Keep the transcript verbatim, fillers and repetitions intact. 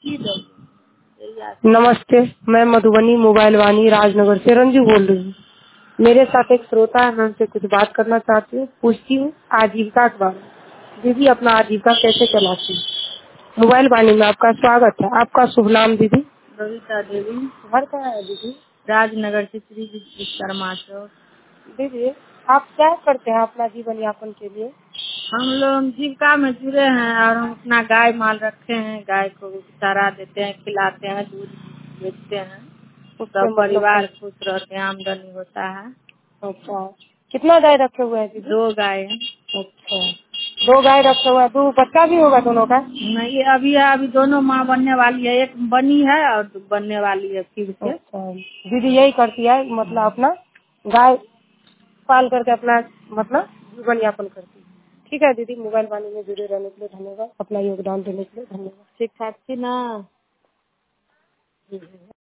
नमस्ते, मैं मधुबनी मोबाइल वाणी राजनगर से रंजू बोल रही हूँ। मेरे साथ एक श्रोता है, मैं उनसे कुछ बात करना चाहती हूँ। पूछती हूँ आजीविका के बारे में। दीदी, अपना आजीविका कैसे चलाती है? मोबाइल वाणी में आपका स्वागत है। आपका शुभ नाम दीदी? बबीता देवी। घर कहाँ है दीदी? राजनगर चित्री विश्वकर्मा चौक। दीदी, आप क्या करते हैं अपना जीवन यापन के लिए? हम लोग जीविका में जुड़े हैं और हम अपना गाय माल रखे हैं। गाय को चारा देते हैं, खिलाते हैं, दूध बेचते हैं। उससे सब मतलब परिवार खुश रहते हैं, आमदनी होता है। अच्छा, कितना गाय रखे हुए हैं दीदी? दो गाय हैं। अच्छा, दो गाय रखे हुआ है। दो बच्चा भी होगा दोनों का? नहीं, अभी है, अभी दोनों माँ बनने वाली है। एक बनी है और बनने वाली है फिर से। अच्छा, दीदी यही करती है, मतलब अपना गाय पाल करके अपना मतलब जीवन यापन करती है। ठीक है दीदी, मोबाइल वाणी में जुड़े रहने के लिए धन्यवाद। अपना योगदान देने के लिए धन्यवाद। ठीक ठाक थी ना।